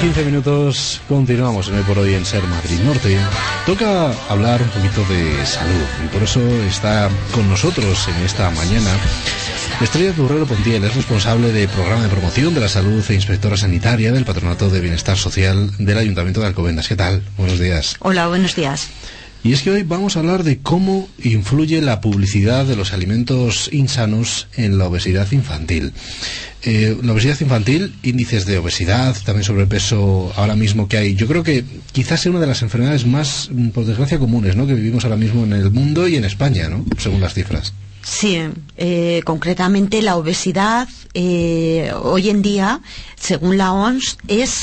15 minutos, continuamos en Hoy por Hoy en Ser Madrid Norte. Toca hablar un poquito de salud y por eso está con nosotros en esta mañana Estrella Turrero Pontiel. Es responsable de programa de promoción de la salud e inspectora sanitaria del Patronato de Bienestar Social del Ayuntamiento de Alcobendas. ¿Qué tal? Buenos días. Hola, buenos días. Y es que hoy vamos a hablar de cómo influye la publicidad de los alimentos insanos en la obesidad infantil. La obesidad infantil, índices de obesidad, también sobrepeso ahora mismo que hay. Yo creo que quizás sea una de las enfermedades más, por desgracia, comunes, ¿no?, que vivimos ahora mismo en el mundo y en España, ¿no?, según las cifras. Sí, concretamente la obesidad hoy en día, según la OMS,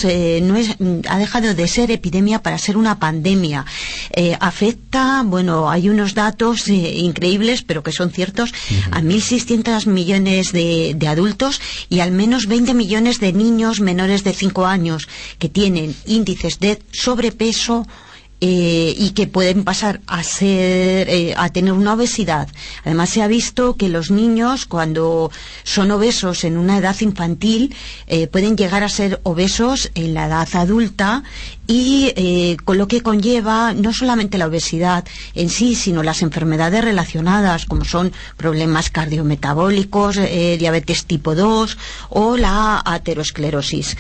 ha dejado de ser epidemia para ser una pandemia. Afecta, hay unos datos increíbles, pero que son ciertos, a 1.600 millones de adultos y al menos 20 millones de niños menores de 5 años que tienen índices de sobrepeso y que pueden pasar a tener una obesidad. Además, se ha visto que los niños, cuando son obesos en una edad infantil, pueden llegar a ser obesos en la edad adulta, y con lo que conlleva no solamente la obesidad en sí, sino las enfermedades relacionadas, como son problemas cardiometabólicos, diabetes tipo 2 o la aterosclerosis.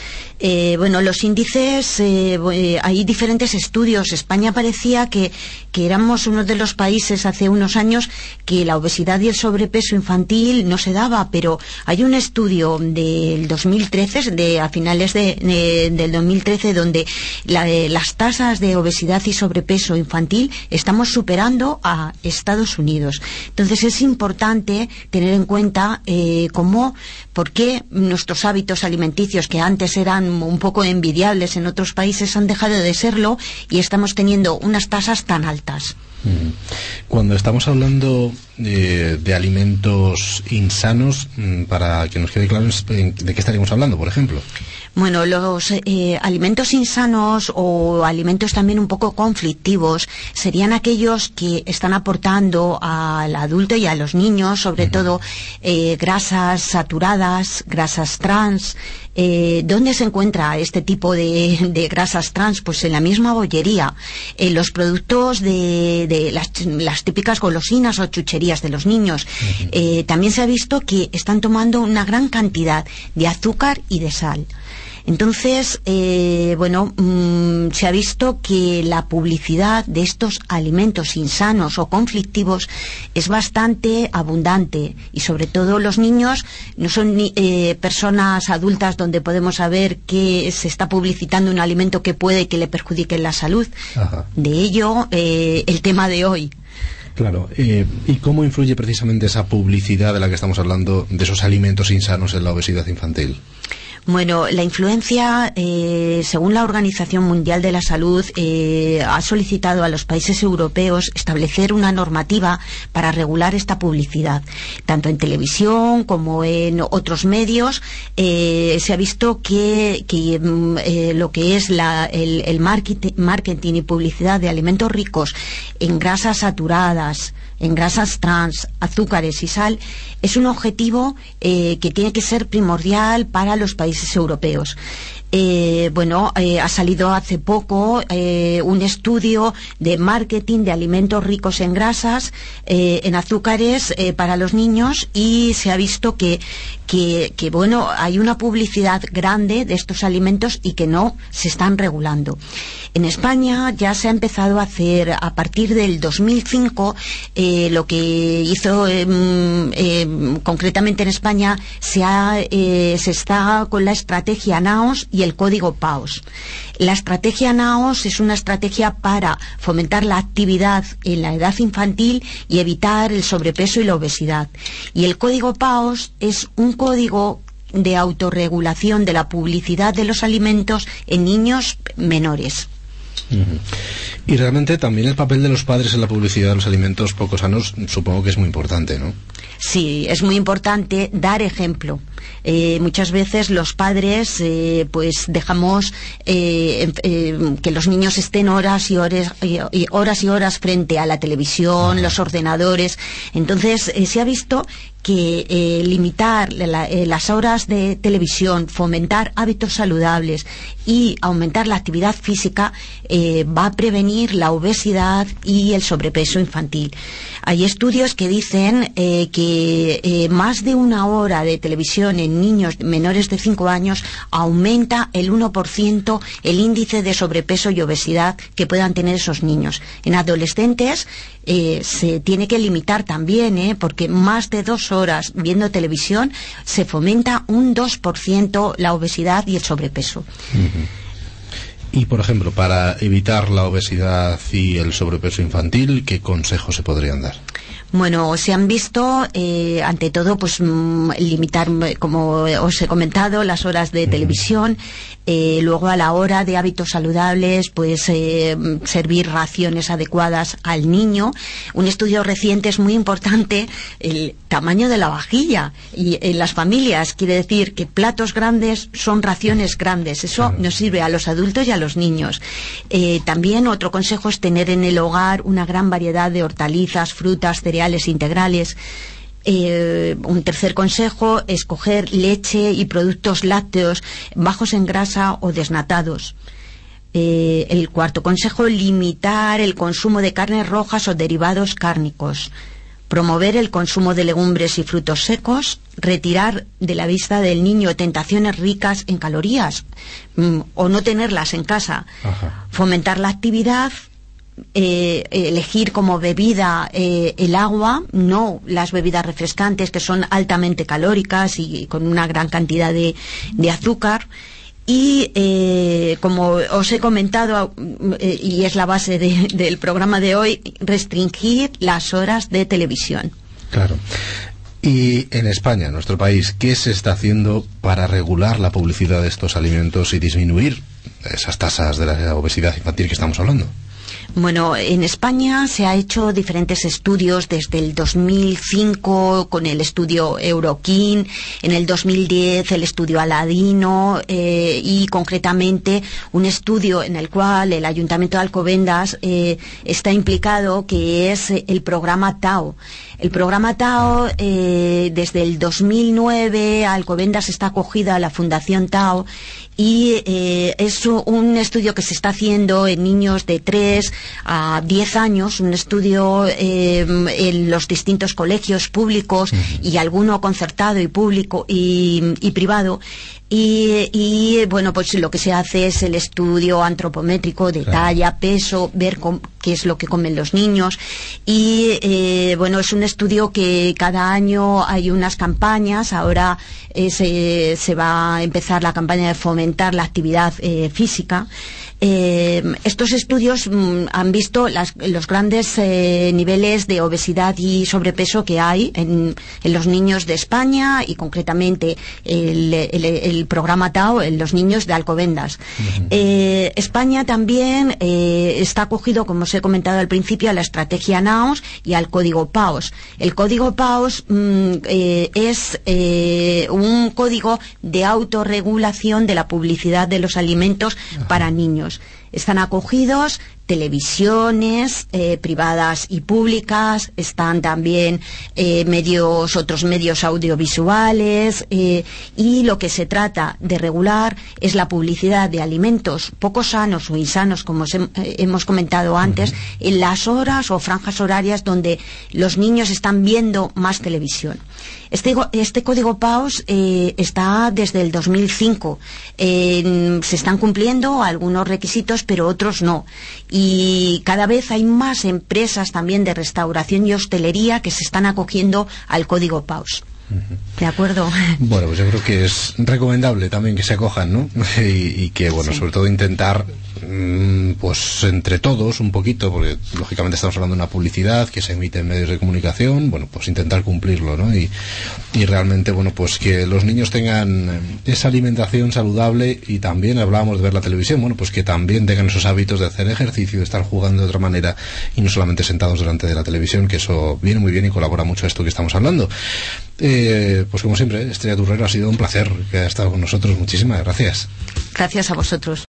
Los índices, hay diferentes estudios. España parecía que éramos uno de los países hace unos años que la obesidad y el sobrepeso infantil no se daba, pero hay un estudio del 2013, a finales del 2013, donde las tasas de obesidad y sobrepeso infantil estamos superando a Estados Unidos. Entonces es importante tener en cuenta por qué nuestros hábitos alimenticios, que antes eran un poco envidiables en otros países, han dejado de serlo y estamos teniendo unas tasas tan altas. Cuando estamos hablando de alimentos insanos, para que nos quede claro de qué estaríamos hablando, por ejemplo. Bueno, los alimentos insanos o alimentos también un poco conflictivos serían aquellos que están aportando al adulto y a los niños, sobre todo grasas saturadas, grasas trans. ¿Dónde se encuentra este tipo de grasas trans? Pues en la misma bollería, en los productos de las típicas golosinas o chucherías de los niños. También se ha visto que están tomando una gran cantidad de azúcar y de sal. Entonces, se ha visto que la publicidad de estos alimentos insanos o conflictivos es bastante abundante, y sobre todo los niños no son personas adultas donde podemos saber que se está publicitando un alimento que puede que le perjudique la salud. Ajá. De ello, el tema de hoy. Claro, ¿y cómo influye precisamente esa publicidad de la que estamos hablando, de esos alimentos insanos, en la obesidad infantil? Bueno, la influencia, según la Organización Mundial de la Salud, ha solicitado a los países europeos establecer una normativa para regular esta publicidad. Tanto en televisión como en otros medios, se ha visto que lo que es el marketing y publicidad de alimentos ricos en grasas saturadas, en grasas trans, azúcares y sal, es un objetivo que tiene que ser primordial para los países europeos. Ha salido hace poco un estudio de marketing de alimentos ricos en grasas, en azúcares para los niños, y se ha visto que hay una publicidad grande de estos alimentos y que no se están regulando. En España ya se ha empezado a hacer, a partir del 2005, lo que hizo concretamente en España, se está con la estrategia NAOS y el código PAOS. La estrategia NAOS es una estrategia para fomentar la actividad en la edad infantil y evitar el sobrepeso y la obesidad. Y el código PAOS es un código de autorregulación de la publicidad de los alimentos en niños menores. Y realmente también el papel de los padres en la publicidad de los alimentos poco sanos, supongo que es muy importante, ¿no? Sí, es muy importante dar ejemplo. Muchas veces los padres dejamos que los niños estén horas y horas frente a la televisión, los ordenadores. Entonces se ha visto que limitar las horas de televisión, fomentar hábitos saludables y aumentar la actividad física va a prevenir la obesidad y el sobrepeso infantil. Hay estudios que dicen que más de una hora de televisión en niños menores de 5 años aumenta el 1% el índice de sobrepeso y obesidad que puedan tener esos niños. En adolescentes se tiene que limitar también, porque más de 2 horas viendo televisión se fomenta un 2% la obesidad y el sobrepeso. Y, por ejemplo, para evitar la obesidad y el sobrepeso infantil, ¿qué consejos se podrían dar? Bueno, se han visto, ante todo, pues limitar, como os he comentado, las horas de televisión. Luego, a la hora de hábitos saludables, pues servir raciones adecuadas al niño. Un estudio reciente es muy importante, el tamaño de la vajilla. Y en las familias quiere decir que platos grandes son raciones grandes. Eso nos sirve a los adultos y a los niños. También otro consejo es tener en el hogar una gran variedad de hortalizas, frutas, cereales integrales. Un tercer consejo es coger leche y productos lácteos bajos en grasa o desnatados. El cuarto consejo, limitar el consumo de carnes rojas o derivados cárnicos. Promover el consumo de legumbres y frutos secos, retirar de la vista del niño tentaciones ricas en calorías o no tenerlas en casa. Fomentar la actividad, elegir como bebida el agua, no las bebidas refrescantes que son altamente calóricas y con una gran cantidad de azúcar. Y como os he comentado, y es la base del programa de hoy, restringir las horas de televisión. Claro. Y en España, en nuestro país, ¿qué se está haciendo para regular la publicidad de estos alimentos y disminuir esas tasas de la obesidad infantil que estamos hablando? Bueno, en España se ha hecho diferentes estudios desde el 2005 con el estudio Eurokin, en el 2010 el estudio Aladino y concretamente un estudio en el cual el Ayuntamiento de Alcobendas está implicado, que es el programa TAO. El programa TAO, desde el 2009 Alcobendas está acogida a la Fundación TAO y es un estudio que se está haciendo en niños de 3 a 10 años, un estudio en los distintos colegios públicos y alguno concertado y público y privado. Y bueno, pues lo que se hace es el estudio antropométrico de talla, peso, ver qué es lo que comen los niños. Y bueno, es un estudio que cada año hay unas campañas. Ahora se va a empezar la campaña de fomentar la actividad física. Estos estudios han visto los grandes niveles de obesidad y sobrepeso que hay en los niños de España y concretamente el programa TAO en los niños de Alcobendas. España también está acogido, como os he comentado al principio, a la estrategia NAOS y al código PAOS. El código PAOS es un código de autorregulación de la publicidad de los alimentos para niños. Están acogidos televisiones privadas y públicas, están también otros medios audiovisuales y lo que se trata de regular es la publicidad de alimentos poco sanos o insanos, como hemos comentado antes, en las horas o franjas horarias donde los niños están viendo más televisión. Este código PAOS está desde el 2005. Se están cumpliendo algunos requisitos, pero otros no. Y cada vez hay más empresas también de restauración y hostelería que se están acogiendo al código PAOS. ¿De acuerdo? Bueno, pues yo creo que es recomendable también que se acojan, ¿no? y que, bueno, sobre todo intentar, pues entre todos un poquito, porque lógicamente estamos hablando de una publicidad que se emite en medios de comunicación, bueno, pues intentar cumplirlo, ¿no? Y realmente, bueno, pues que los niños tengan esa alimentación saludable y también hablábamos de ver la televisión, bueno, pues que también tengan esos hábitos de hacer ejercicio, de estar jugando de otra manera y no solamente sentados delante de la televisión, que eso viene muy bien y colabora mucho a esto que estamos hablando. Pues como siempre, Estrella Turrero, ha sido un placer que haya estado con nosotros. Muchísimas gracias. Gracias a vosotros.